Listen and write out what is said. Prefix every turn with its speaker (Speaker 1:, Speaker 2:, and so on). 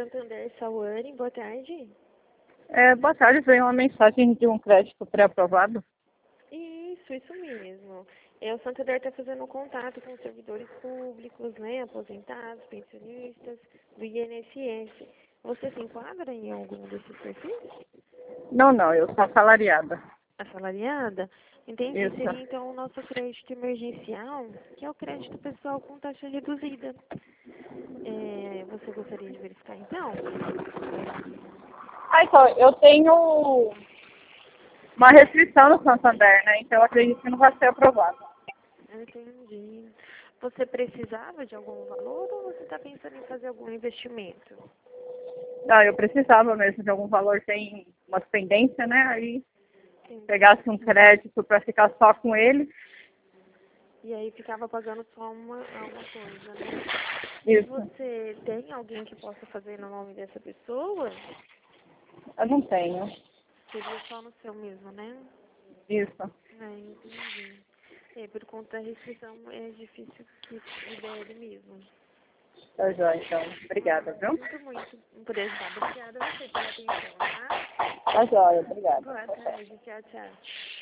Speaker 1: Santander, Sauane, boa tarde.
Speaker 2: Boa tarde, veio uma mensagem de um crédito pré-aprovado.
Speaker 1: Isso mesmo. O Santander está fazendo um contato com servidores públicos, né, aposentados, pensionistas, do INSS. Você se enquadra em algum desses perfis?
Speaker 2: Não, eu sou assalariada.
Speaker 1: Assalariada? Entendi.
Speaker 2: Isso.
Speaker 1: Seria então o nosso crédito emergencial, que é o crédito pessoal com taxa reduzida. Você gostaria de verificar então?
Speaker 2: Então, eu tenho uma restrição no Santander, né? Então eu acredito que não vai ser aprovado.
Speaker 1: Entendi. Você precisava de algum valor ou você está pensando em fazer algum investimento?
Speaker 2: Não, eu precisava mesmo de algum valor, tem uma pendência, né? Aí
Speaker 1: Entendi.
Speaker 2: pegasse um crédito para ficar só com ele.
Speaker 1: E aí ficava pagando só uma coisa, né?
Speaker 2: Isso.
Speaker 1: Você tem alguém que possa fazer no nome dessa pessoa?
Speaker 2: Eu não tenho.
Speaker 1: Seria só no seu mesmo, né?
Speaker 2: Isso.
Speaker 1: Entendi. Por conta da restrição é difícil que libere mesmo.
Speaker 2: Tá joia, então. Obrigada, viu?
Speaker 1: Sinto muito por ajudar. Obrigada a você pela atenção, tá?
Speaker 2: Tá joia, obrigada.
Speaker 1: Boa tarde. Tchau, tchau.